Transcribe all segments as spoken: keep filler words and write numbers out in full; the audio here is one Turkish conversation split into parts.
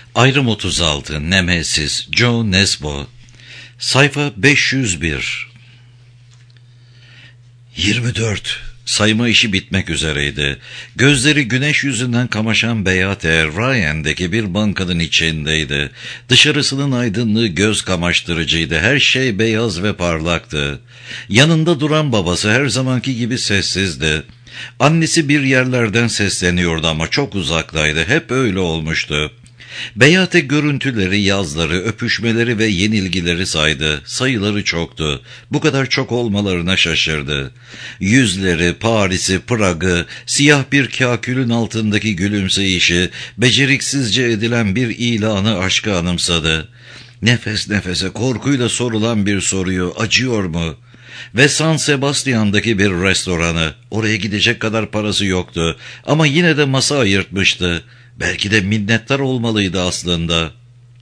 Ayrım otuz altı, Nemesis, Joe Nesbo. Sayfa beş yüz bir. yirmi dört. Sayma işi bitmek üzereydi. Gözleri güneş yüzünden kamaşan Beate, Ryan'daki bir bankanın içindeydi. Dışarısının aydınlığı göz kamaştırıcıydı. Her şey beyaz ve parlaktı. Yanında duran babası her zamanki gibi sessizdi. Annesi bir yerlerden sesleniyordu ama çok uzaktaydı. Hep öyle olmuştu. Beate görüntüleri, yazları, öpüşmeleri ve yenilgileri saydı. Sayıları çoktu. Bu kadar çok olmalarına şaşırdı. Yüzleri, Paris'i, Prag'ı, siyah bir kakülün altındaki gülümseyişi, beceriksizce edilen bir ilanı aşka anımsadı. Nefes nefese korkuyla sorulan bir soruyu, acıyor mu? Ve San Sebastian'daki bir restoranı, oraya gidecek kadar parası yoktu ama yine de masa ayırtmıştı. Belki de minnettar olmalıydı aslında.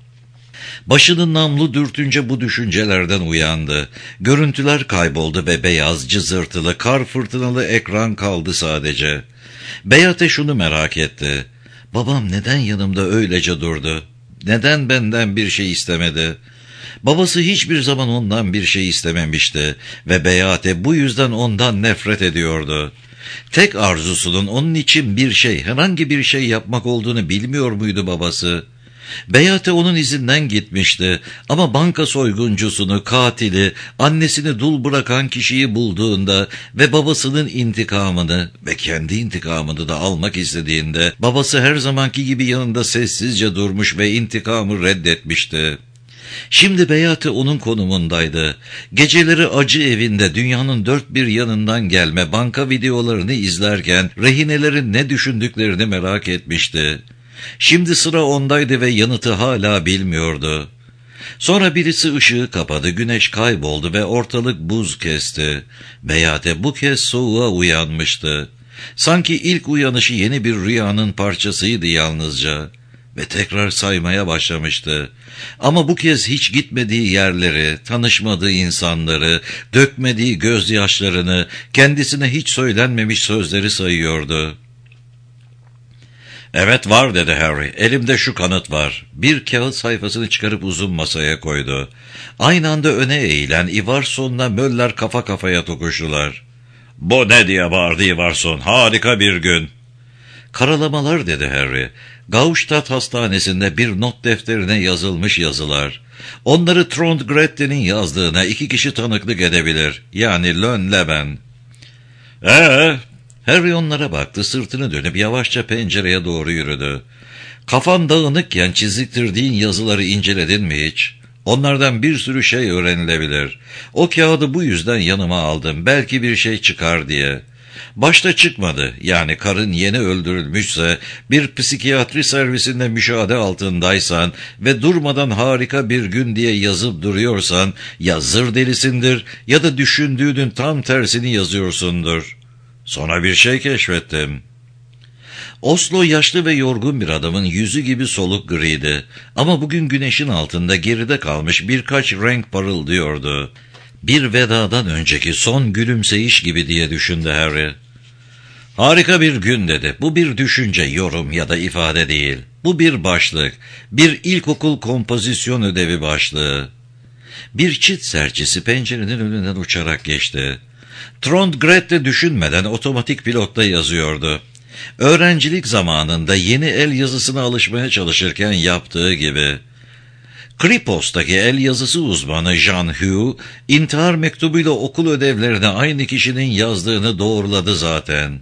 Başını namlu dürtünce bu düşüncelerden uyandı. Görüntüler kayboldu ve beyaz, cızırtılı, kar fırtınalı ekran kaldı sadece. Beate şunu merak etti. Babam neden yanımda öylece durdu? Neden benden bir şey istemedi? Babası hiçbir zaman ondan bir şey istememişti ve Beate bu yüzden ondan nefret ediyordu. Tek arzusunun onun için bir şey, herhangi bir şey yapmak olduğunu bilmiyor muydu babası? Beate onun izinden gitmişti ama banka soyguncusunu, katili, annesini dul bırakan kişiyi bulduğunda ve babasının intikamını ve kendi intikamını da almak istediğinde babası her zamanki gibi yanında sessizce durmuş ve intikamı reddetmişti. Şimdi Beate onun konumundaydı. Geceleri acı evinde dünyanın dört bir yanından gelme banka videolarını izlerken rehinelerin ne düşündüklerini merak etmişti. Şimdi sıra ondaydı ve yanıtı hala bilmiyordu. Sonra birisi ışığı kapadı, güneş kayboldu ve ortalık buz kesti. Beate bu kez soğuğa uyanmıştı. Sanki ilk uyanışı yeni bir rüyanın parçasıydı yalnızca. Ve tekrar saymaya başlamıştı. Ama bu kez hiç gitmediği yerleri, tanışmadığı insanları, dökmediği gözyaşlarını, kendisine hiç söylenmemiş sözleri sayıyordu. "Evet var," dedi Harry. "Elimde şu kanıt var." Bir kağıt sayfasını çıkarıp uzun masaya koydu. Aynı anda öne eğilen Ivarson'la Möller kafa kafaya tokuştular. "Bu ne?" diye bağırdı Ivarson. "Harika bir gün." "Karalamalar," dedi Harry. Gaustadt hastanesinde bir not defterine yazılmış yazılar. Onları Trond-Grette'nin yazdığına iki kişi tanıklık edebilir. Yani Lön ile ben. Ee? Harry onlara baktı, sırtını dönüp yavaşça pencereye doğru yürüdü. "Kafan dağınıkken çiziktirdiğin yazıları inceledin mi hiç? Onlardan bir sürü şey öğrenilebilir. O kağıdı bu yüzden yanıma aldım. Belki bir şey çıkar diye. Başta çıkmadı. Yani karın yeni öldürülmüşse, bir psikiyatri servisinde müşahede altındaysan ve durmadan harika bir gün diye yazıp duruyorsan, ya zır delisindir ya da düşündüğünün tam tersini yazıyorsundur. Sonra bir şey keşfettim." Oslo yaşlı ve yorgun bir adamın yüzü gibi soluk griydi. Ama bugün güneşin altında geride kalmış birkaç renk parıldıyordu. Bir vedadan önceki son gülümseyiş gibi diye düşündü Harry. "Harika bir gün," dedi. "Bu bir düşünce, yorum ya da ifade değil. Bu bir başlık, bir ilkokul kompozisyon ödevi başlığı." Bir çit serçesi pencerenin önünden uçarak geçti. Trond-Grette düşünmeden otomatik pilotta yazıyordu. Öğrencilik zamanında yeni el yazısına alışmaya çalışırken yaptığı gibi. Kripos'taki el yazısı uzmanı Jean Hugh, intihar mektubuyla okul ödevlerine aynı kişinin yazdığını doğruladı zaten.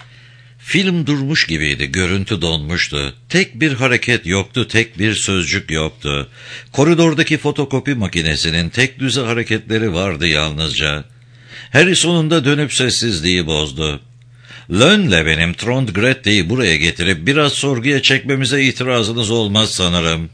Film durmuş gibiydi, görüntü donmuştu. Tek bir hareket yoktu, tek bir sözcük yoktu. Koridordaki fotokopi makinesinin tek düze hareketleri vardı yalnızca. Harry sonunda dönüp sessizliği bozdu. "Lön'le benim Trond-Grette'yi buraya getirip biraz sorguya çekmemize itirazınız olmaz sanırım."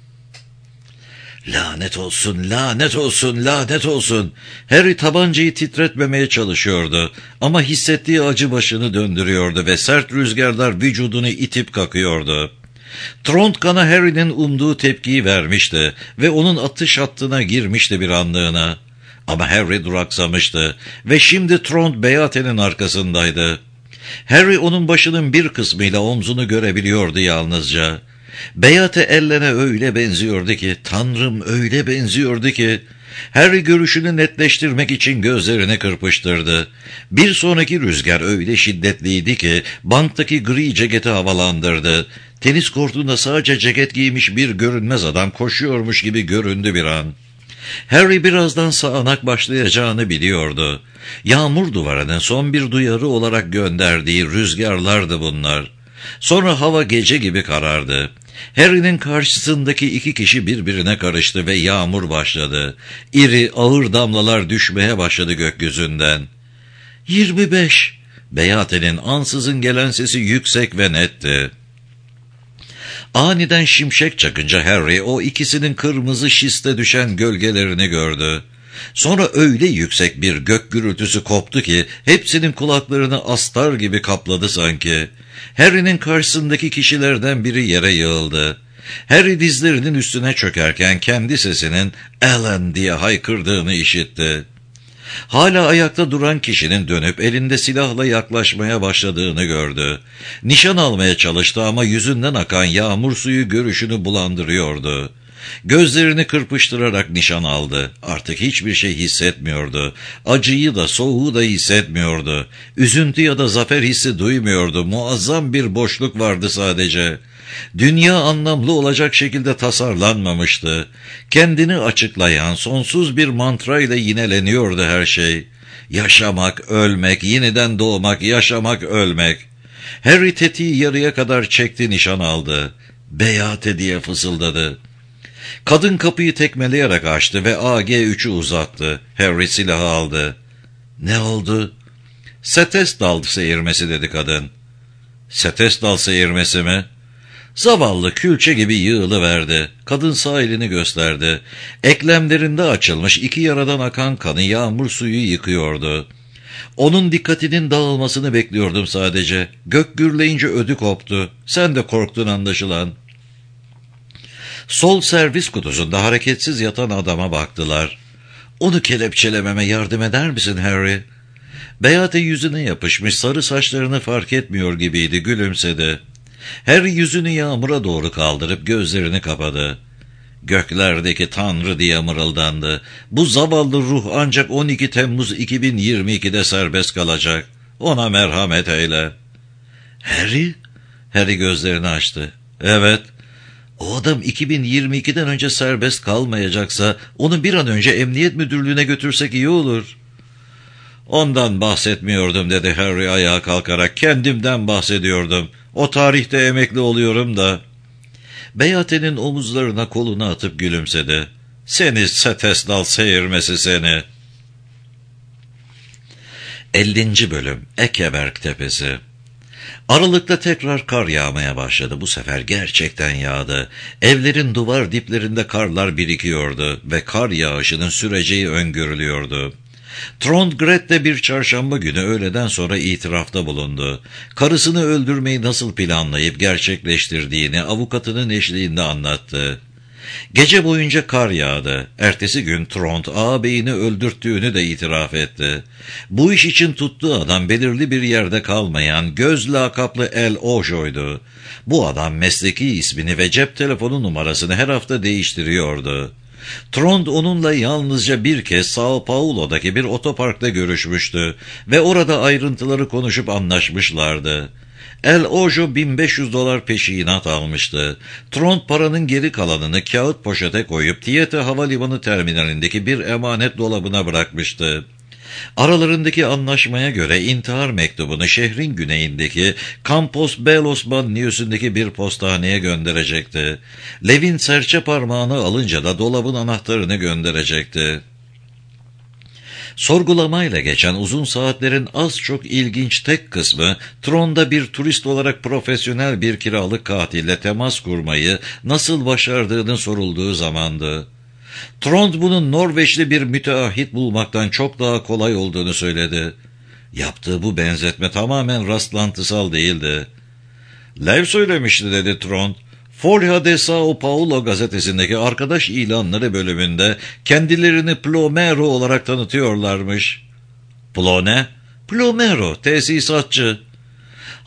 "Lanet olsun, lanet olsun, lanet olsun." Harry tabancayı titretmemeye çalışıyordu. Ama hissettiği acı başını döndürüyordu ve sert rüzgarlar vücudunu itip kakıyordu. Trond kana Harry'nin umduğu tepkiyi vermişti ve onun atış hattına girmişti bir anlığına. Ama Harry duraksamıştı ve şimdi Trond Beate'nin arkasındaydı. Harry onun başının bir kısmıyla omzunu görebiliyordu yalnızca. Beyate Ellen'e öyle benziyordu ki, Tanrım öyle benziyordu ki, Harry görüşünü netleştirmek için gözlerini kırpıştırdı. Bir sonraki rüzgar öyle şiddetliydi ki, banktaki gri ceketi havalandırdı. Tenis kortunda sadece ceket giymiş bir görünmez adam koşuyormuş gibi göründü bir an. Harry birazdan sağanak başlayacağını biliyordu. Yağmur duvarının son bir duyarı olarak gönderdiği rüzgarlardı bunlar. Sonra hava gece gibi karardı. Harry'nin karşısındaki iki kişi birbirine karıştı ve yağmur başladı. İri, ağır damlalar düşmeye başladı gökyüzünden. Yirmi beş. Beyate'nin ansızın gelen sesi yüksek ve netti. Aniden şimşek çakınca Harry o ikisinin kırmızı şiste düşen gölgelerini gördü. Sonra öyle yüksek bir gök gürültüsü koptu ki hepsinin kulaklarını astar gibi kapladı sanki. Harry'nin karşısındaki kişilerden biri yere yığıldı. Harry dizlerinin üstüne çökerken kendi sesinin "Alan" diye haykırdığını işitti. Hala ayakta duran kişinin dönüp elinde silahla yaklaşmaya başladığını gördü. Nişan almaya çalıştı ama yüzünden akan yağmur suyu görüşünü bulandırıyordu. Gözlerini kırpıştırarak nişan aldı. Artık hiçbir şey hissetmiyordu. Acıyı da soğuğu da hissetmiyordu. Üzüntü ya da zafer hissi duymuyordu. Muazzam bir boşluk vardı sadece. Dünya anlamlı olacak şekilde tasarlanmamıştı. Kendini açıklayan sonsuz bir mantrayla yineleniyordu her şey. Yaşamak, ölmek, yeniden doğmak, yaşamak, ölmek. Harry tetiği yarıya kadar çekti, nişan aldı. "Beyate" diye fısıldadı. Kadın kapıyı tekmeleyerek açtı ve A G üçü uzattı. Harry silahı aldı. "Ne oldu?" "Setesdal seyirmesi" dedi kadın. "Setesdal seyirmesi mi?" Zavallı külçe gibi yığılıverdi. Kadın sağ elini gösterdi. Eklemlerinde açılmış iki yaradan akan kanı yağmur suyu yıkıyordu. Onun dikkatinin dağılmasını bekliyordum sadece. Gök gürleyince ödü koptu. Sen de korktun anlaşılan. Sol servis kutusunda hareketsiz yatan adama baktılar. "Onu kelepçelememe yardım eder misin Harry?" Beyate yüzüne yapışmış sarı saçlarını fark etmiyor gibiydi, gülümsedi. Harry yüzünü yağmura doğru kaldırıp gözlerini kapadı. "Göklerdeki Tanrı" diye mırıldandı. "Bu zavallı ruh ancak on iki Temmuz iki bin yirmi iki'de serbest kalacak. Ona merhamet eyle." "Harry?" Harry gözlerini açtı. "Evet." "O adam iki bin yirmi iki'den önce serbest kalmayacaksa onu bir an önce emniyet müdürlüğüne götürsek iyi olur." "Ondan bahsetmiyordum" dedi Harry ayağa kalkarak. "Kendimden bahsediyordum. O tarihte emekli oluyorum da." Beyate'nin omuzlarına kolunu atıp gülümsedi. "Seni Setesdal seyirmesi seni." ellinci bölüm Ekeberg Tepesi. Aralıkta tekrar kar yağmaya başladı. Bu sefer gerçekten yağdı. Evlerin duvar diplerinde karlar birikiyordu ve kar yağışının süreceği öngörülüyordu. Trond de bir çarşamba günü öğleden sonra itirafta bulundu. Karısını öldürmeyi nasıl planlayıp gerçekleştirdiğini avukatının eşliğinde anlattı. Gece boyunca kar yağdı. Ertesi gün Trond ağabeyini öldürttüğünü de itiraf etti. Bu iş için tuttuğu adam belirli bir yerde kalmayan göz lakaplı El Ojo'ydu. Bu adam mesleki ismini ve cep telefonu numarasını her hafta değiştiriyordu. Trond onunla yalnızca bir kez Sao Paulo'daki bir otoparkta görüşmüştü ve orada ayrıntıları konuşup anlaşmışlardı. El Ojo bin beş yüz dolar peşinat almıştı. Trond paranın geri kalanını kağıt poşete koyup Tiete Havalimanı terminalindeki bir emanet dolabına bırakmıştı. Aralarındaki anlaşmaya göre intihar mektubunu şehrin güneyindeki Campos Belos banliyösündeki bir postaneye gönderecekti. Levin serçe parmağını alınca da dolabın anahtarını gönderecekti. Sorgulamayla geçen uzun saatlerin az çok ilginç tek kısmı, Trond'a bir turist olarak profesyonel bir kiralık katille temas kurmayı nasıl başardığının sorulduğu zamandı. Trond bunun Norveçli bir müteahhit bulmaktan çok daha kolay olduğunu söyledi. Yaptığı bu benzetme tamamen rastlantısal değildi. "Lev söylemişti" dedi Trond. "Folha de Sao Paulo gazetesindeki arkadaş ilanları bölümünde kendilerini plomero olarak tanıtıyorlarmış." "Plone?" "Plomero, tesisatçı."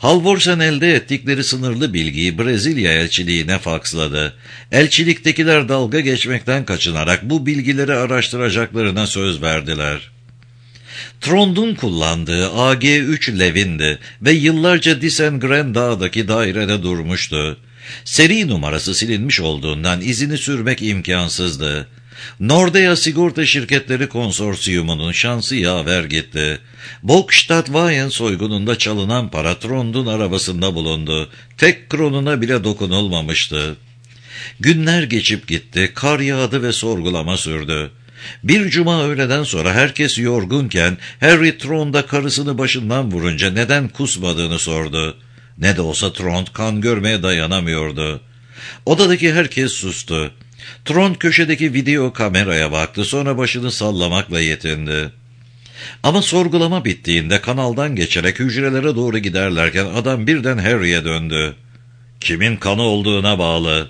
Halvorsen elde ettikleri sınırlı bilgiyi Brezilya elçiliğine faksladı. Elçiliktekiler dalga geçmekten kaçınarak bu bilgileri araştıracaklarına söz verdiler. Trond'un kullandığı A G üç Levin'di ve yıllarca Disengren Dağı'daki dairede durmuştu. Seri numarası silinmiş olduğundan izini sürmek imkansızdı. Nordea Sigorta Şirketleri Konsorsiyumu'nun şansı yaver gitti. Bokstad-Wayen soygununda çalınan para Trond'un arabasında bulundu. Tek kronuna bile dokunulmamıştı. Günler geçip gitti, kar yağdı ve sorgulama sürdü. Bir cuma öğleden sonra herkes yorgunken Harry Trond'a karısını başından vurunca neden kusmadığını sordu. Ne de olsa Trond kan görmeye dayanamıyordu. Odadaki herkes sustu. Trond köşedeki video kameraya baktı, sonra başını sallamakla yetindi. Ama sorgulama bittiğinde kanaldan geçerek hücrelere doğru giderlerken adam birden Harry'e döndü. Kimin kanı olduğuna bağlı.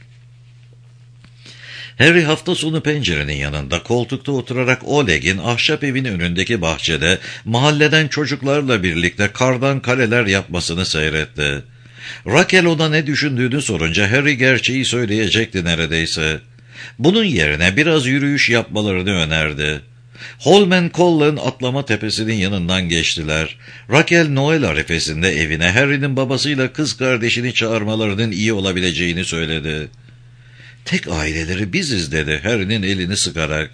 Harry hafta sonu pencerenin yanında koltukta oturarak Oleg'in ahşap evinin önündeki bahçede mahalleden çocuklarla birlikte kardan kaleler yapmasını seyretti. Raquel ona ne düşündüğünü sorunca Harry gerçeği söyleyecekti neredeyse. Bunun yerine biraz yürüyüş yapmalarını önerdi. Holmen Collen atlama tepesinin yanından geçtiler. Raquel Noel arifesinde evine Harry'nin babasıyla kız kardeşini çağırmalarının iyi olabileceğini söyledi. Tek aileleri biziz dedi Harry'nin elini sıkarak.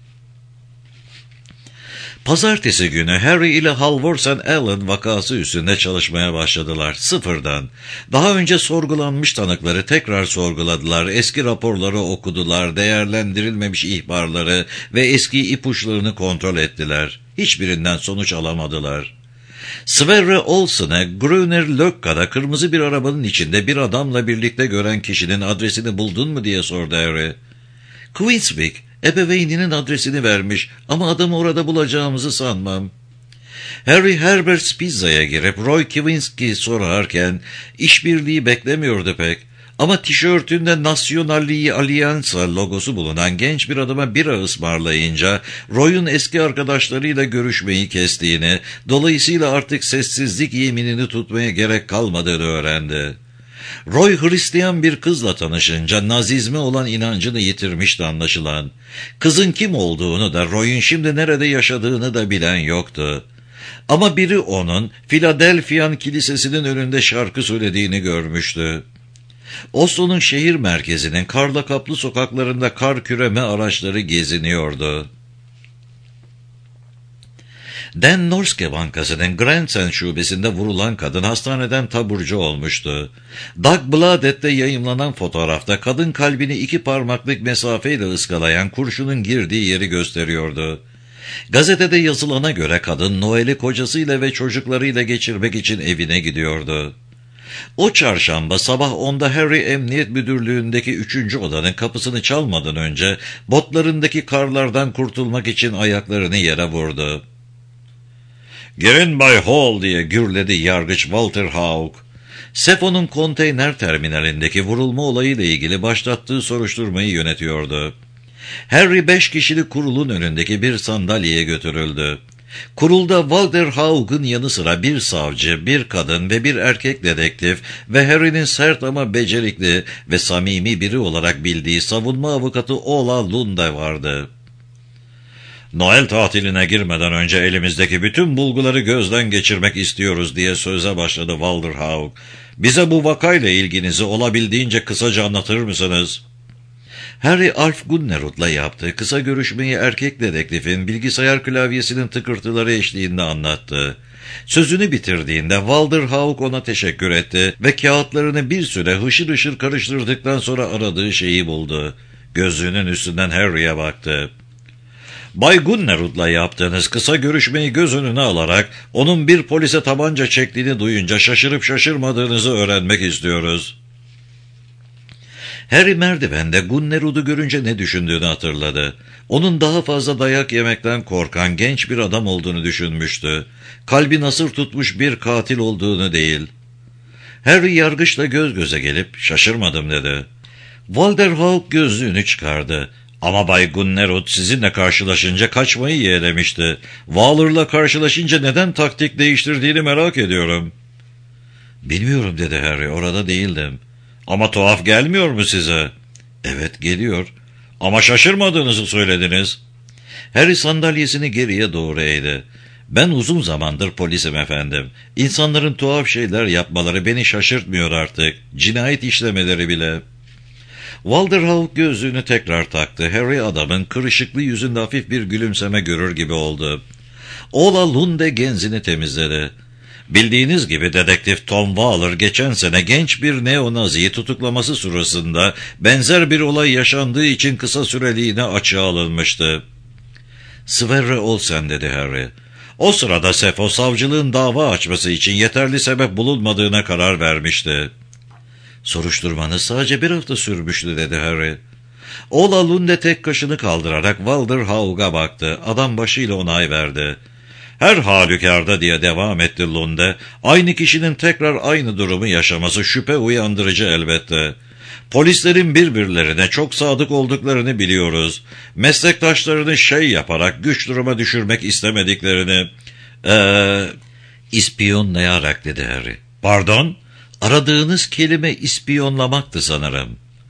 Pazartesi günü Harry ile Halvorsen Allen vakası üstünde çalışmaya başladılar. Sıfırdan. Daha önce sorgulanmış tanıkları tekrar sorguladılar. Eski raporları okudular, değerlendirilmemiş ihbarları ve eski ipuçlarını kontrol ettiler. Hiçbirinden sonuç alamadılar. Sverre Olsen'e Gruner Lökka'da kırmızı bir arabanın içinde bir adamla birlikte gören kişinin adresini buldun mu diye sordu Harry. Queenswick, ebeveyninin adresini vermiş ama adamı orada bulacağımızı sanmam. Harry Herbert's Pizza'ya girip Roy Kivinski sorarken işbirliği beklemiyordu pek. Ama tişörtünde Nasyonalliği Allianza logosu bulunan genç bir adama bira ısmarlayınca Roy'un eski arkadaşlarıyla görüşmeyi kestiğini, dolayısıyla artık sessizlik yeminini tutmaya gerek kalmadığını öğrendi. Roy Hristiyan bir kızla tanışınca Nazizme olan inancını yitirmişti anlaşılan. Kızın kim olduğunu da Roy'un şimdi nerede yaşadığını da bilen yoktu. Ama biri onun Philadelphia'nın kilisesinin önünde şarkı söylediğini görmüştü. Oslo'nun şehir merkezinin karla kaplı sokaklarında kar küreme araçları geziniyordu. Den Norske Bankası'nın Grensen şubesinde vurulan kadın hastaneden taburcu olmuştu. Dagbladet'te yayımlanan fotoğrafta kadın kalbini iki parmaklık mesafeyle ıskalayan kurşunun girdiği yeri gösteriyordu. Gazetede yazılana göre kadın Noel'i kocasıyla ve çocuklarıyla geçirmek için evine gidiyordu. O çarşamba sabah onda Harry Emniyet Müdürlüğü'ndeki üçüncü odanın kapısını çalmadan önce botlarındaki karlardan kurtulmak için ayaklarını yere vurdu. "Girin Bay Hall!" diye gürledi yargıç Walter Haug. Sefo'nun konteyner terminalindeki vurulma olayıyla ilgili başlattığı soruşturmayı yönetiyordu. Harry beş kişilik kurulun önündeki bir sandalyeye götürüldü. Kurulda Walter Haug'un yanı sıra bir savcı, bir kadın ve bir erkek dedektif ve Harry'nin sert ama becerikli ve samimi biri olarak bildiği savunma avukatı Ola Lunda vardı. "Noel tatiline girmeden önce elimizdeki bütün bulguları gözden geçirmek istiyoruz," diye söze başladı Walter Haug. "Bize bu vakayla ilginizi olabildiğince kısaca anlatır mısınız?" Harry Alf Gunnerud'la yaptığı kısa görüşmeyi erkek dedektifin bilgisayar klavyesinin tıkırtıları eşliğinde anlattı. Sözünü bitirdiğinde Walter Haug ona teşekkür etti ve kağıtlarını bir süre hışır hışır karıştırdıktan sonra aradığı şeyi buldu. Gözlüğünün üstünden Harry'e baktı. "Bay Gunnerud'la yaptığınız kısa görüşmeyi göz önüne alarak onun bir polise tabanca çektiğini duyunca şaşırıp şaşırmadığınızı öğrenmek istiyoruz." Harry merdivende Gunnerud'u görünce ne düşündüğünü hatırladı. Onun daha fazla dayak yemekten korkan genç bir adam olduğunu düşünmüştü. Kalbi nasır tutmuş bir katil olduğunu değil. Harry yargıçla göz göze gelip "Şaşırmadım," dedi. Walter Haug gözlüğünü çıkardı. "Ama Bay Gunnerud sizinle karşılaşınca kaçmayı yeğlemişti. Waller'la karşılaşınca neden taktik değiştirdiğini merak ediyorum." Bilmiyorum dedi Harry, orada değildim. Ama tuhaf gelmiyor mu size? Evet, geliyor. Ama şaşırmadığınızı söylediniz. Harry sandalyesini geriye doğru eğdi. Ben uzun zamandır polisim efendim. İnsanların tuhaf şeyler yapmaları beni şaşırtmıyor artık. Cinayet işlemeleri bile. Walderhawk gözlüğünü tekrar taktı. Harry adamın kırışıklı yüzünde hafif bir gülümseme görür gibi oldu. Ola Lunde genzini temizledi. Bildiğiniz gibi dedektif Tom Waller geçen sene genç bir neonaziyi tutuklaması sırasında benzer bir olay yaşandığı için kısa süreliğine açığa alınmıştı. Sverre Olsen dedi Harry. O sırada Sefo savcılığın dava açması için yeterli sebep bulunmadığına karar vermişti. Soruşturmanız sadece bir hafta sürmüştü dedi Harry. Ola Lunde tek kaşını kaldırarak Walderhawk'a baktı. Adam başıyla onay verdi. Her halükarda diye devam etti Lunde. Aynı kişinin tekrar aynı durumu yaşaması şüphe uyandırıcı elbette. Polislerin birbirlerine çok sadık olduklarını biliyoruz. Meslektaşlarını şey yaparak güç duruma düşürmek istemediklerini... Eee... İspiyonlayarak dedi Harry. Pardon? Aradığınız kelime ispiyonlamaktı sanırım.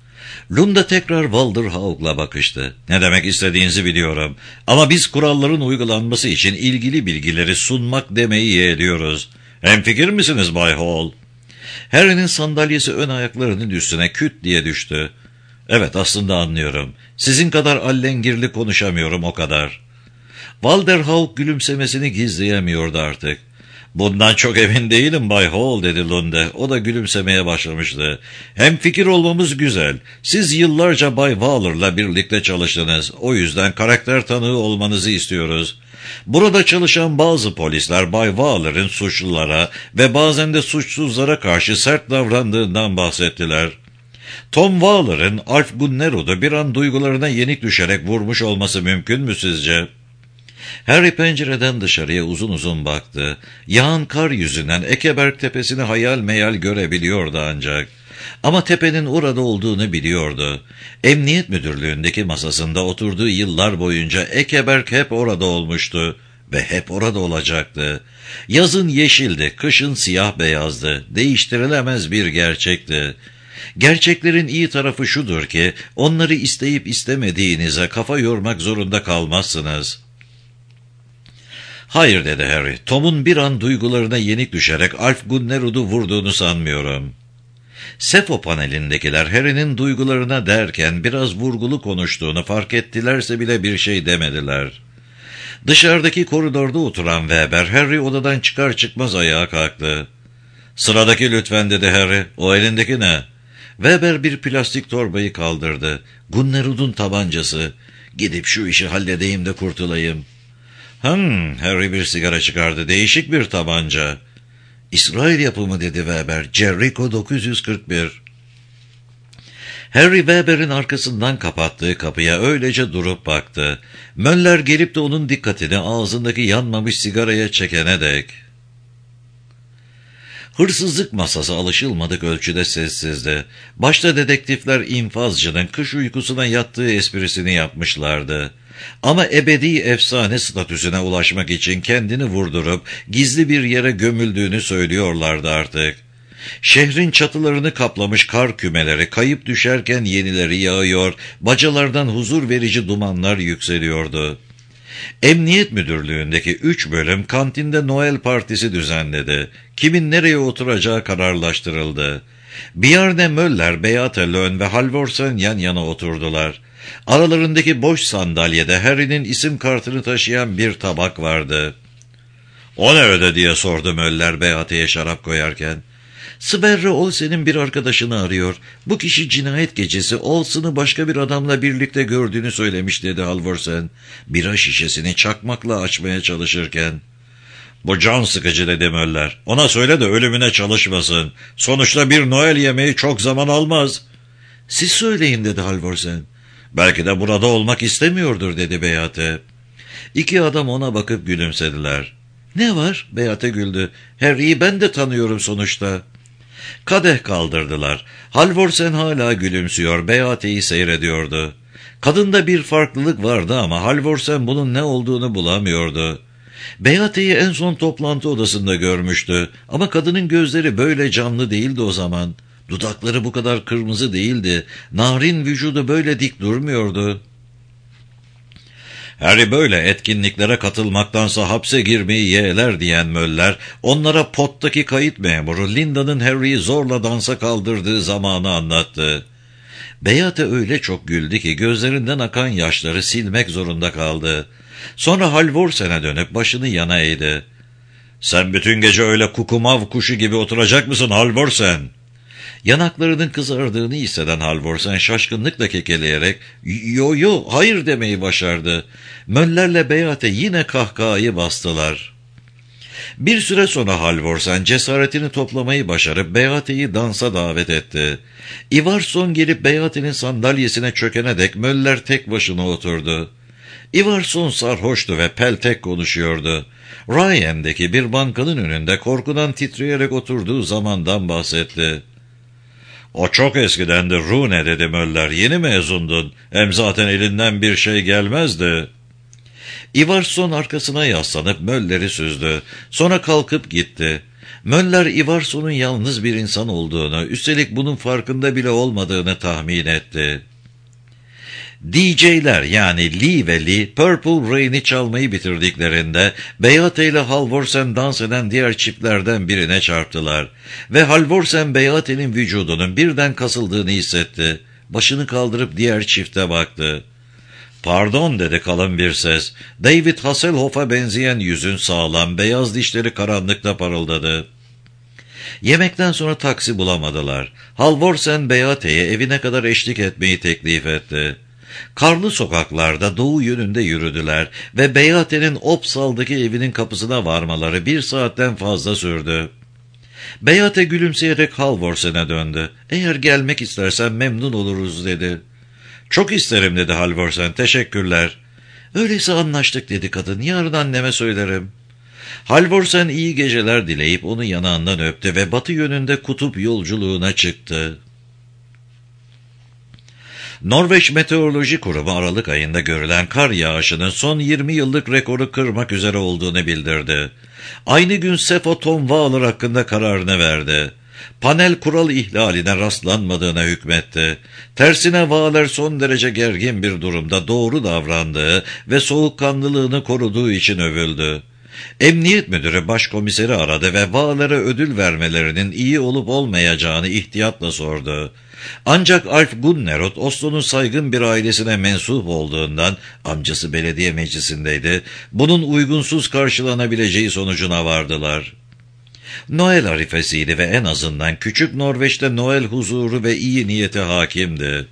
Lunde tekrar Walderhawk'la bakıştı. Ne demek istediğinizi biliyorum. Ama biz kuralların uygulanması için ilgili bilgileri sunmak demeyi yeğliyoruz. Hemfikir misiniz Bay Hall? Harry'nin sandalyesi ön ayaklarının üstüne küt diye düştü. Evet, aslında anlıyorum. Sizin kadar allengirli konuşamıyorum, o kadar. Walderhawk gülümsemesini gizleyemiyordu artık. Bundan çok emin değilim Bay Hall dedi Lunde. O da gülümsemeye başlamıştı. Hem fikir olmamız güzel. Siz yıllarca Bay Waller'la birlikte çalıştınız. O yüzden karakter tanığı olmanızı istiyoruz. Burada çalışan bazı polisler Bay Waller'ın suçlulara ve bazen de suçsuzlara karşı sert davrandığından bahsettiler. Tom Waller'ın Alf Gunnerud'u bir an duygularına yenik düşerek vurmuş olması mümkün mü sizce? Harry pencereden dışarıya uzun uzun baktı. Yağan kar yüzünden Ekeberg tepesini hayal meyal görebiliyordu ancak. Ama tepenin orada olduğunu biliyordu. Emniyet müdürlüğündeki masasında oturduğu yıllar boyunca Ekeberg hep orada olmuştu ve hep orada olacaktı. Yazın yeşildi, kışın siyah beyazdı. Değiştirilemez bir gerçekti. Gerçeklerin iyi tarafı şudur ki onları isteyip istemediğinize kafa yormak zorunda kalmazsınız. Hayır dedi Harry. Tom'un bir an duygularına yenik düşerek Alf Gunnerud'u vurduğunu sanmıyorum. Sefo panelindekiler Harry'nin duygularına derken biraz vurgulu konuştuğunu fark ettilerse bile bir şey demediler. Dışarıdaki koridorda oturan Weber, Harry odadan çıkar çıkmaz ayağa kalktı. Sıradaki lütfen dedi Harry. O elindeki ne? Weber bir plastik torbayı kaldırdı. Gunnerud'un tabancası. Gidip şu işi halledeyim de kurtulayım. Hmm, Harry bir sigara çıkardı. Değişik bir tabanca. İsrail yapımı dedi Weber. Jericho dokuz yüz kırk bir. Harry Weber'in arkasından kapattığı kapıya öylece durup baktı. Möller gelip de onun dikkatini ağzındaki yanmamış sigaraya çekene dek. Hırsızlık masası alışılmadık ölçüde sessizdi. Başta dedektifler infazcının kış uykusuna yattığı esprisini yapmışlardı. Ama ebedi efsane statüsüne ulaşmak için kendini vurdurup gizli bir yere gömüldüğünü söylüyorlardı artık. Şehrin çatılarını kaplamış kar kümeleri kayıp düşerken yenileri yağıyor, bacalardan huzur verici dumanlar yükseliyordu. Emniyet müdürlüğündeki üç bölüm kantinde Noel partisi düzenledi. Kimin nereye oturacağı kararlaştırıldı. Bjarne Möller, Beate Löhn ve Halvorsen yan yana oturdular. Aralarındaki boş sandalyede Harry'nin isim kartını taşıyan bir tabak vardı. "O ne öyle?" diye sordu Möller Beate'ye şarap koyarken. "Sverre Olsen'in bir arkadaşını arıyor. Bu kişi cinayet gecesi Olsen'ı başka bir adamla birlikte gördüğünü söylemiş" dedi Halvorsen, bira şişesini çakmakla açmaya çalışırken. "Bu can sıkıcı" dedi Möller. "Ona söyle de ölümüne çalışmasın. Sonuçta bir Noel yemeği çok zaman almaz." "Siz söyleyin" dedi Halvorsen. "Belki de burada olmak istemiyordur" dedi Beate. İki adam ona bakıp gülümsediler. "Ne var?" Beate güldü. "Harry'i ben de tanıyorum sonuçta." Kadeh kaldırdılar. Halvorsen hala gülümsüyor, Beate'yi seyrediyordu. Kadında bir farklılık vardı ama Halvorsen bunun ne olduğunu bulamıyordu. Beate'yi en son toplantı odasında görmüştü ama kadının gözleri böyle canlı değildi o zaman. Dudakları bu kadar kırmızı değildi. Narin vücudu böyle dik durmuyordu. Harry böyle etkinliklere katılmaktansa hapse girmeyi yeğler diyen Möller, onlara pottaki kayıt memuru Linda'nın Harry'i zorla dansa kaldırdığı zamanı anlattı. Beate öyle çok güldü ki gözlerinden akan yaşları silmek zorunda kaldı. Sonra Halvorsen'e dönüp başını yana eğdi. ''Sen bütün gece öyle kukumav kuşu gibi oturacak mısın Halvorsen?'' Yanaklarının kızardığını hisseden Halvorsen şaşkınlıkla kekeleyerek ''Yo yo hayır'' demeyi başardı. Möllerle Beate yine kahkahayı bastılar. Bir süre sonra Halvorsen cesaretini toplamayı başarıp Beate'yi dansa davet etti. Ivarsson gelip Beate'nin sandalyesine çökene dek Möller tek başına oturdu. Ivarsson sarhoştu ve peltek konuşuyordu. Ryan'deki bir bankanın önünde korkudan titreyerek oturduğu zamandan bahsetti. ''O çok eskidendi Rune'' dedi Möller. ''Yeni mezundun. Hem zaten elinden bir şey gelmezdi.'' Ivarsson arkasına yaslanıp Möller'i süzdü. Sonra kalkıp gitti. Möller Ivarsson'un yalnız bir insan olduğunu, üstelik bunun farkında bile olmadığını tahmin etti. D J'ler yani Lee ve Lee Purple Rain'i çalmayı bitirdiklerinde Beate ile Halvorsen dans eden diğer çiftlerden birine çarptılar ve Halvorsen Beate'nin vücudunun birden kasıldığını hissetti. Başını kaldırıp diğer çifte baktı. ''Pardon'' dedi kalın bir ses. David Hasselhoff'a benzeyen yüzün sağlam, beyaz dişleri karanlıkta parıldadı. Yemekten sonra taksi bulamadılar. Halvorsen Beate'ye evine kadar eşlik etmeyi teklif etti. Karlı sokaklarda doğu yönünde yürüdüler ve Beate'nin Opsal'daki evinin kapısına varmaları bir saatten fazla sürdü. Beate gülümseyerek Halvorsen'e döndü. ''Eğer gelmek istersen memnun oluruz'' dedi. ''Çok isterim'' dedi Halvorsen. ''Teşekkürler.'' ''Öyleyse anlaştık'' dedi kadın. ''Yarın anneme söylerim.'' Halvorsen iyi geceler dileyip onu yanağından öptü ve batı yönünde kutup yolculuğuna çıktı. Norveç Meteoroloji Kurumu Aralık ayında görülen kar yağışının son yirmi yıllık rekoru kırmak üzere olduğunu bildirdi. Aynı gün Sefo Tom Waller hakkında kararını verdi. Panel kural ihlaline rastlanmadığına hükmetti. Tersine Waller son derece gergin bir durumda doğru davrandığı ve soğukkanlılığını koruduğu için övüldü. Emniyet müdürü başkomiseri aradı ve Waller'e ödül vermelerinin iyi olup olmayacağını ihtiyatla sordu. Ancak Alf Gunnerud, Oslo'nun saygın bir ailesine mensup olduğundan, amcası belediye meclisindeydi, bunun uygunsuz karşılanabileceği sonucuna vardılar. Noel arifesiydi ve en azından küçük Norveç'te Noel huzuru ve iyi niyeti hakimdi.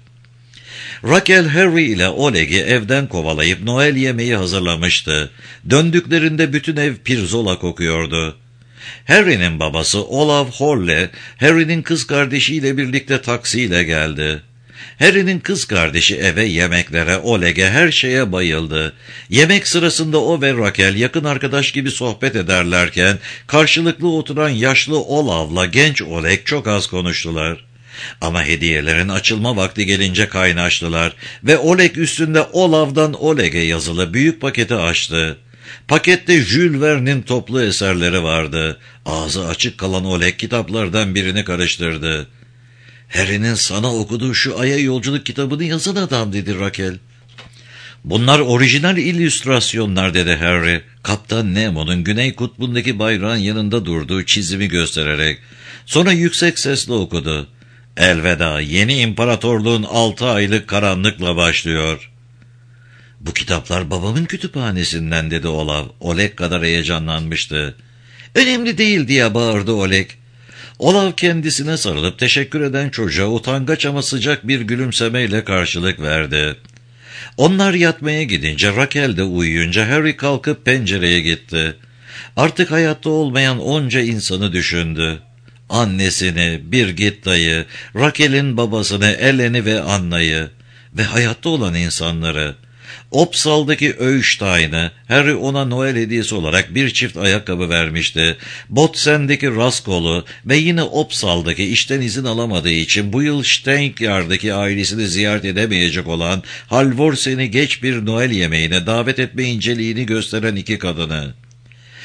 Raquel Harry ile Oleg'i evden kovalayıp Noel yemeği hazırlamıştı. Döndüklerinde bütün ev pirzola kokuyordu. Harry'nin babası Olav Holle, Harry'nin kız kardeşiyle birlikte taksiyle geldi. Harry'nin kız kardeşi eve, yemeklere, Oleg'e, her şeye bayıldı. Yemek sırasında o ve Raquel yakın arkadaş gibi sohbet ederlerken, karşılıklı oturan yaşlı Olav'la genç Oleg çok az konuştular. Ama hediyelerin açılma vakti gelince kaynaştılar ve Oleg üstünde Olav'dan Oleg'e yazılı büyük paketi açtı. Pakette Jules Verne'in toplu eserleri vardı. Ağzı açık kalan Oleg kitaplardan birini karıştırdı. ''Harry'nin sana okuduğu şu Ay'a Yolculuk kitabını yazan adam'' dedi Raquel. ''Bunlar orijinal illüstrasyonlar'' dedi Harry. Kaptan Nemo'nun Güney Kutbu'ndaki bayrağın yanında durduğu çizimi göstererek. Sonra yüksek sesle okudu. ''Elveda, yeni imparatorluğun altı aylık karanlıkla başlıyor.'' ''Bu kitaplar babamın kütüphanesinden'' dedi Olav. Oleg kadar heyecanlanmıştı. ''Önemli değil'' diye bağırdı Oleg. Olav kendisine sarılıp teşekkür eden çocuğa utangaç ama sıcak bir gülümsemeyle karşılık verdi. Onlar yatmaya gidince, Raquel de uyuyunca Harry kalkıp pencereye gitti. Artık hayatta olmayan onca insanı düşündü. Annesini, Birgitta'yı, Raquel'in babasını, Ellen'i ve Anna'yı ve hayatta olan insanları. Opsal'daki Öysteyn'ı, Harry ona Noel hediyesi olarak bir çift ayakkabı vermişti. Botsen'deki Raskol'u ve yine Opsal'daki işten izin alamadığı için bu yıl Steinkjar'daki ailesini ziyaret edemeyecek olan Halvorsen'i geç bir Noel yemeğine davet etme inceliğini gösteren iki kadını.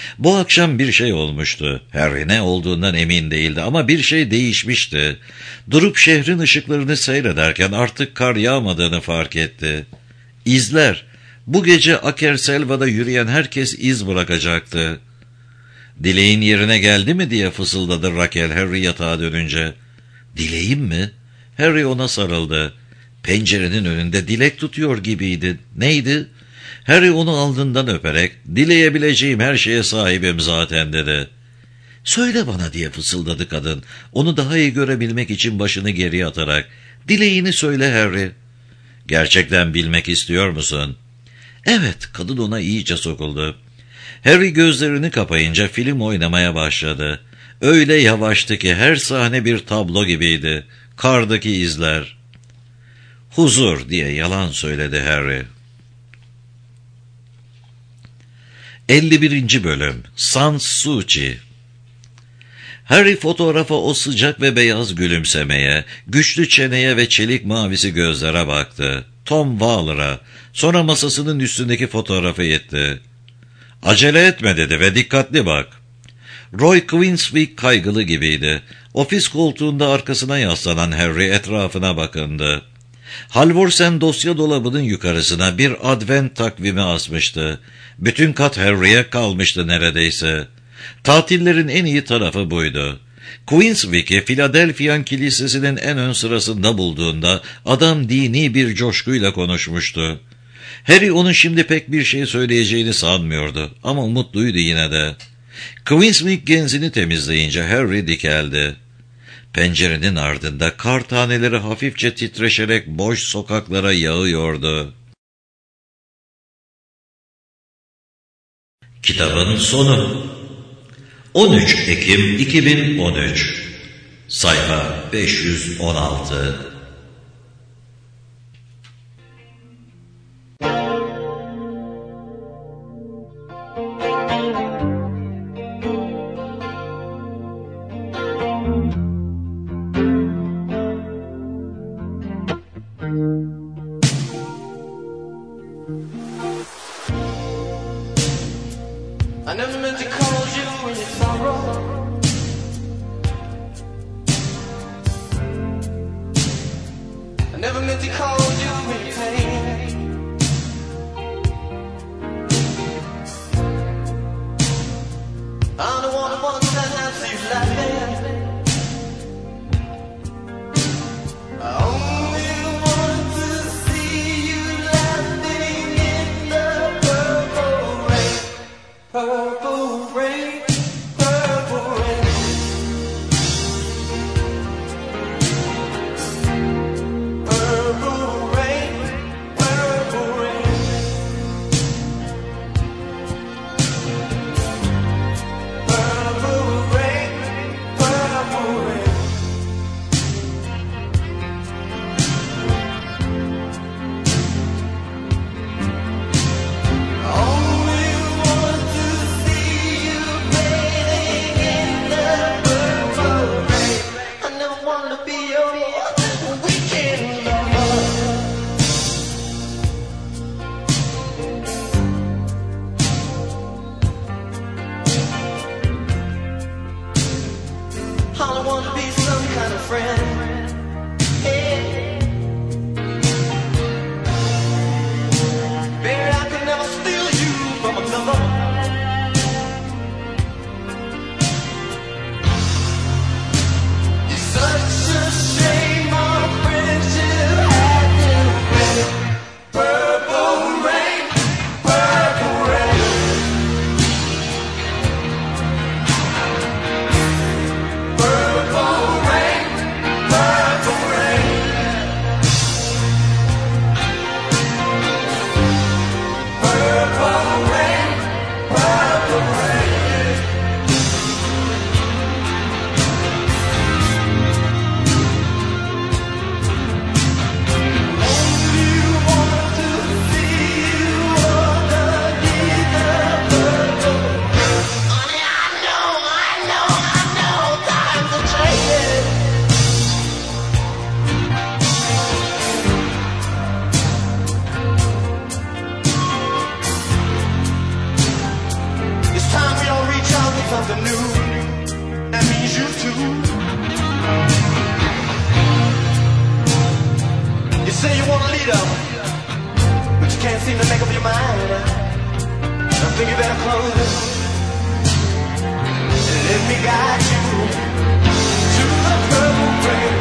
Bu akşam bir şey olmuştu. Harry ne olduğundan emin değildi ama bir şey değişmişti. Durup şehrin ışıklarını seyrederken artık kar yağmadığını fark etti. İzler. Bu gece Akerselva'da yürüyen herkes iz bırakacaktı. Dileğin yerine geldi mi diye fısıldadı Raquel Harry yatağa dönünce. Dileğim mi? Harry ona sarıldı. Pencerenin önünde dilek tutuyor gibiydi. Neydi? Harry onu alnından öperek, dileyebileceğim her şeye sahibim zaten dedi. Söyle bana diye fısıldadı kadın, onu daha iyi görebilmek için başını geriye atarak. Dileğini söyle Harry. Gerçekten bilmek istiyor musun? Evet, kadın ona iyice sokuldu. Harry gözlerini kapayınca film oynamaya başladı. Öyle yavaştı ki her sahne bir tablo gibiydi. Kardaki izler. Huzur diye yalan söyledi Harry. elli birinci Bölüm Sans Souci. Harry fotoğrafa o sıcak ve beyaz gülümsemeye, güçlü çeneye ve çelik mavisi gözlere baktı. Tom Waller'a, sonra masasının üstündeki fotoğrafı yetti. Acele etme dedi ve dikkatli bak. Roy Queenswick kaygılı gibiydi. Ofis koltuğunda arkasına yaslanan Harry etrafına bakındı. Halvorsen dosya dolabının yukarısına bir advent takvimi asmıştı. Bütün kat Harry'e kalmıştı neredeyse. Tatillerin en iyi tarafı buydu. Queenswick'i Philadelphia Kilisesi'nin en ön sırasında bulduğunda adam dini bir coşkuyla konuşmuştu. Harry onun şimdi pek bir şey söyleyeceğini sanmıyordu ama umutluydu yine de. Queenswick genzini temizleyince Harry dikeldi. Pencerenin ardında kar taneleri hafifçe titreşerek boş sokaklara yağıyordu. Kitabın sonu. on üç Ekim iki bin on üç. Sayfa beş yüz on altı. I never meant to call you in your sorrow. I never meant to call you in your pain. I'm the one who wants to have you laughing. I only want to see you laughing in the purple rain. Purple rain, purple rain. Purple rain. say you want a leader, but you can't seem to make up your mind. I think you better close it and let me guide you to the purple rain.